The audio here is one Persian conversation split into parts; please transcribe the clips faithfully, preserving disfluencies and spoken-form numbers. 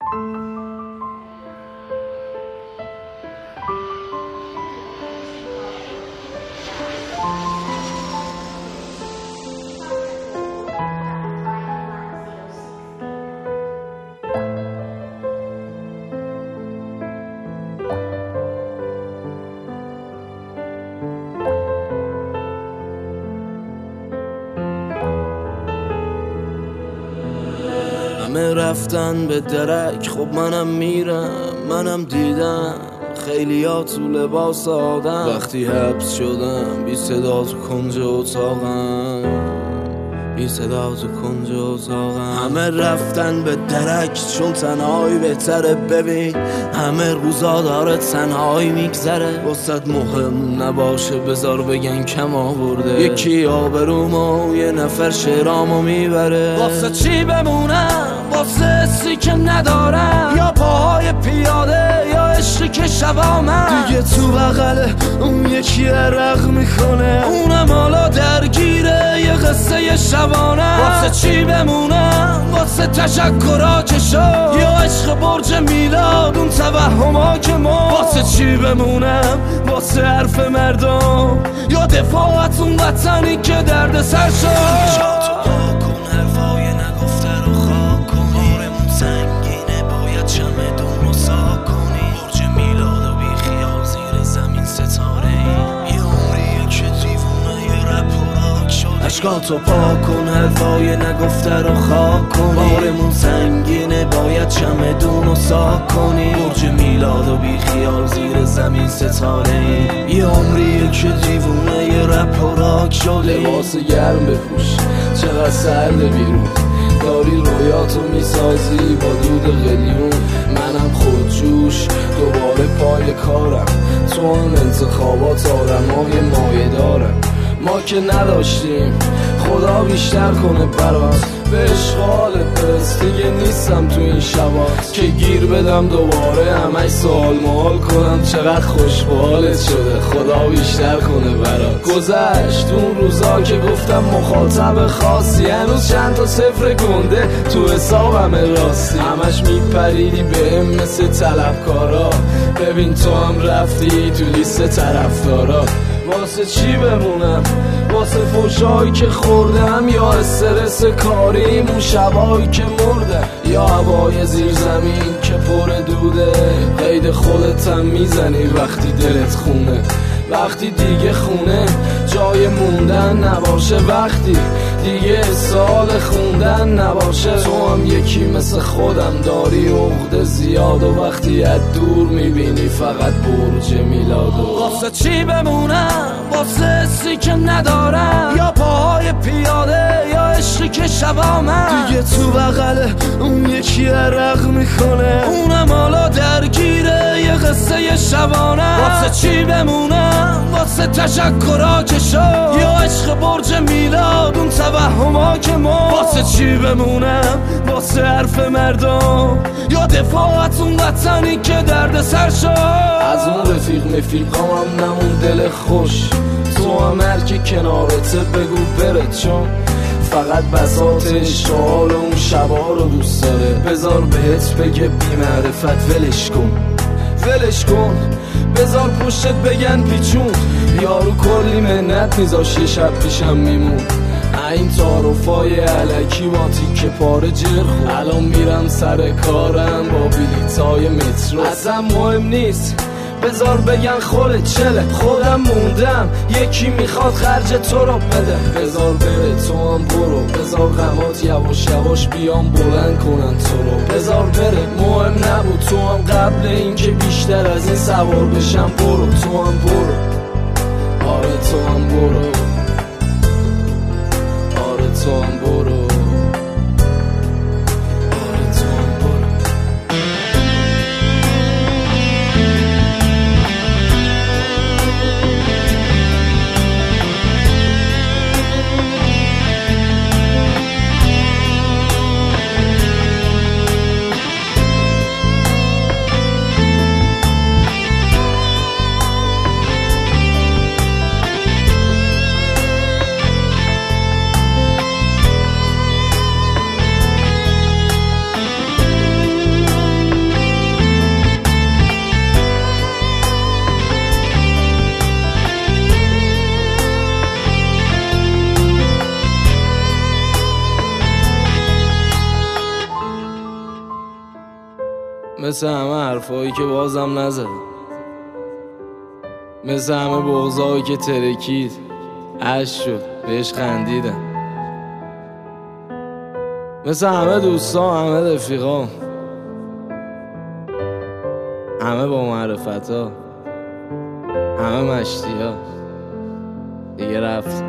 همه رفتن به درک، خب منم میرم، منم دیدم خیلی ها تو لباس آدم. وقتی حبس شدم بی صدا تو کنج اتاقم، بی صدا تو کنج اتاقم. همه رفتن به درک چون تنهایی بهتره. ببین همه روزا داره تنهایی میگذره. واسه مهم نباشه بذار بگن کم آورده. یکی آبرومو یه نفر شعرامو میبره. واسه چی بمونم واسه حسی که ندارم، یا پاهای پیاده یا عشقی که شبامم. دیگه تو بغل اون یکی عرق میکنه، اونم حالا درگیره یه قصه شبانه. واسه چی بمونم واسه تشکرها که شد، یا عشق برج میلاد اون توهما که ما. واسه چی بمونم واسه حرف مردم، یا دفاعت اون وطنی که درد سر شد. اشکاتو پاک کن، حرفای نگفته رو خاک کن. بارمون سنگینه باید چمدون رو ساک کنی. برج میلاد و بی خیال زیر زمین ستاره ای. یه عمریه که دیوونه یه رپ و راک شده. لباس گرم بپوش چقدر سرده بیرون، داری رویاتو میسازی با دود قلیون. منم خودجوش دوباره پای کارم، تو هم انتخابات آدمای مایه دارم. ما که نداشتیم خدا بیشتر کنه برات. به اشغالت برس دیگه نیستم تو این شبات، که گیر بدم دوباره همش سوال محال کنم. چقدر خوش به حالت شده خدا بیشتر کنه برات. گذشت اون روزا که گفتم مخاطب خاصی، هنوز چند تا صفر گنده تو حسابم راستی. همش میپریدی بهم مثل طلبکارا، ببین تو هم رفتی تو لیست طرفدارا. واسه چی بمونم واسه فوشایی که خوردم، یا استرس کاریم اون شبایی که مردم، یا هوای زیر زمین که پر دوده. قید خودتم میزنی وقتی دلت خونه، وقتی دیگه خونه جای موندن نباشه، وقتی دیگه سال خوندن نباشه. تو هم یکی مثل خودم داری عقده زیاد، و وقتی از دور میبینی فقط برج میلادو. واسه چی بمونم واسه حسی که ندارم، یا پاهای پیاده یا عشقی که شبامم. دیگه تو بغل اون یکی عرق میکنه، اونم حالا درگیره یه قصه شبانه. واسه چی بمونم واسه تشکرها که شد، یا عشق برج میلاد اون توهما که ما. واسه چی بمونم واسه حرف مردم، یا دفاعت اون وطنی که درد سر شد. از اون رفیق مفیقام هم نمون دل خوش، تو هم هر کی کنارته بگو بره، چون فقط بساط اشتغال اون شبا رو دوست داره. بذار بهت بگه بی معرفت ولش کن، ولش کن. بذار پشتت بگن پیچون، یارو کلی منت میذاش یه شب پیشم میمون. این تعارفای علکی با تیکه پاره جرخون. الان میرم سر کارم با بلیطای مترو، اصلا مهم نیست بذار بگن خودت چله. خودم موندم یکی میخواد خرج تو رو بده. بذار بره تو هم برو، بذار غمات یواش یواش بیام بلند کنن تو رو. بذار بره مهم نبود تو هم قبل این که بیشتر از این سوار بشم. برو تو هم برو، آره تو هم برو، آره تو هم برو. مثل همه حرفایی که بازم نزدم، مثل همه بغضایی که ترکید عشق شد بهش خندیدم، مثل همه دوستان، همه رفیقان، همه با معرفت ها، همه مشتی ها دیگه رفت.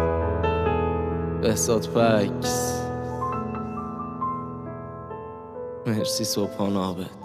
بهزاد پکس. مرسی صبحان آبد.